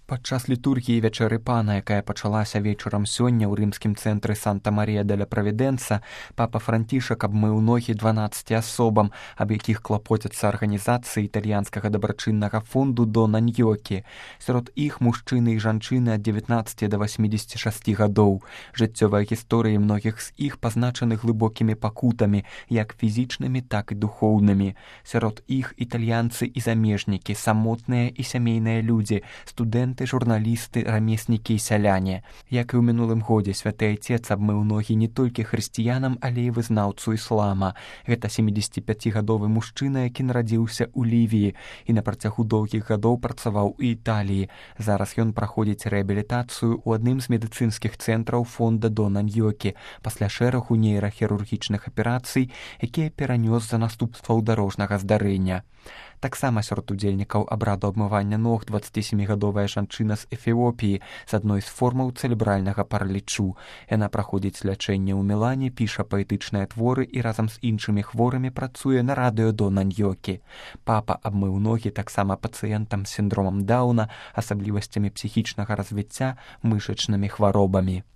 Падчас літургіі вячэры пана, якая пачалася вечарам сёння ў рымскім цэнтры Санта-Марія де ла Правідэнса, папа Францішак абмыў ногі 12 асобам, аб якіх клапоцяцца арганізацыі італьянскага дабрачыннага фонду Дона Ньёкі. Сярод іх мужчыны і жанчыны ад 19 да 86 гадоў. Жыццёвыя гісторыі многіх з іх пазначаны глыбокімі пакутамі, як фізічнымі, так і духоўнымі. Сярод іх італьянцы і замежнікі, самотныя і сямейныя людзі, студэнты, журналісты, рамеснікі і сяляне. Як і ў мінулым годзе, святы айцец абмыў ногі не толькі хрысціянам, але і вызнаўцу іслама. Гэта 75-гадовы мужчына, які нарадзіўся ў Лівіі і на працягу доўгіх гадоў працаваў у Італіі. Зараз ён праходзіць рэабілітацыю ў адным з медыцынскіх цэнтраў фонда Дона Ньёкі пасля шэрагу нейрахірургічных аперацый, якія перанёс за наступстваў дарожнага здарэння. Таксама сярод удзельнікаў абраду абмывання ног 27-гадовая жанчына з Эфіопіі з адной з формаў цэлебральнага паралічу. Яна праходзіць лячэнне ў Мілане, піша паэтычныя творы і разам з іншымі хворымі працуе на радыё Дона Ньёкі. Папа абмыў ногі таксама пацыентам з сіндромам Даўна, асаблівасцямі псіхічнага развіцця, мышачнымі хваробамі.